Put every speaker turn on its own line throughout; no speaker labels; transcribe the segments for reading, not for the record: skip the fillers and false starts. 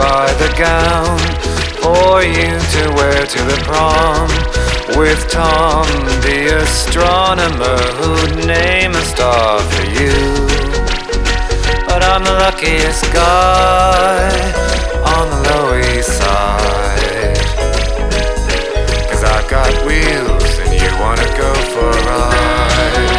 buy the gown for you to wear to the prom, with Tom the astronomer who'd name a star for you. But I'm the luckiest guy on the Lower East Side, 'cause I've got wheels and you wanna go for a ride.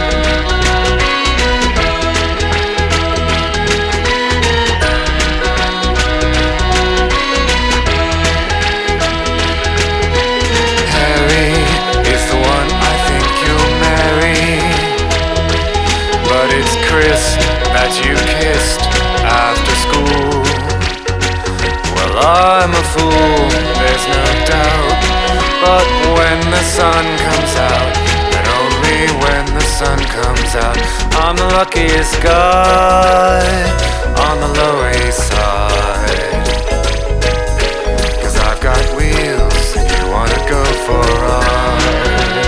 Harry is the one I think you'll marry, but it's Chris that you kissed after school. Well, I'm a fool, there's no doubt, but when the sun comes out, and only when the sun comes out, I'm the luckiest guy on the Lower East Side, 'cause I've got wheels and you wanna go for a ride.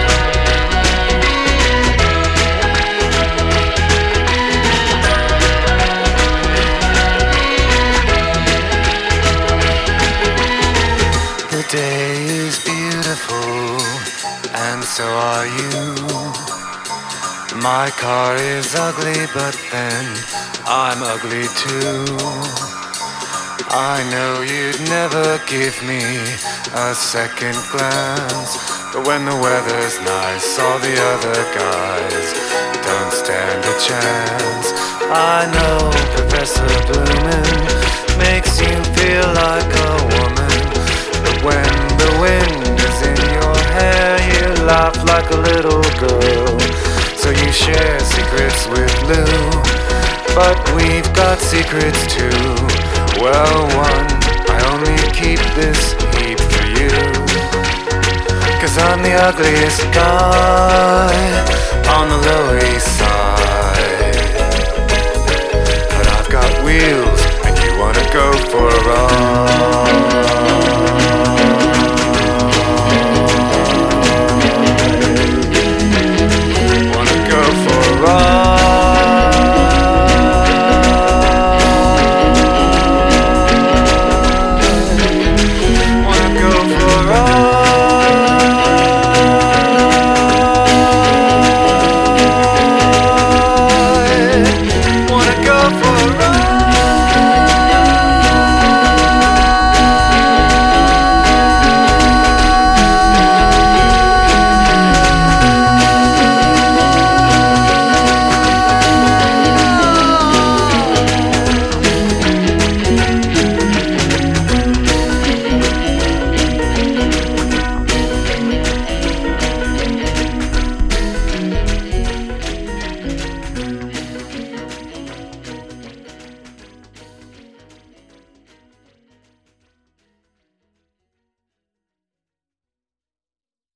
The day is beautiful, and so are you. My car is ugly, but then I'm ugly too. I know you'd never give me a second glance, but when the weather's nice, all the other guys don't stand a chance. I know Professor Bloomin' makes you feel like a woman, but when the wind is in your hair, you laugh like a little girl. So you share secrets with Lou, but we've got secrets too. Well, one, I only keep this heat for you, 'cause I'm the ugliest guy on the Lower East Side, but I've got wheels and you wanna go for a ride.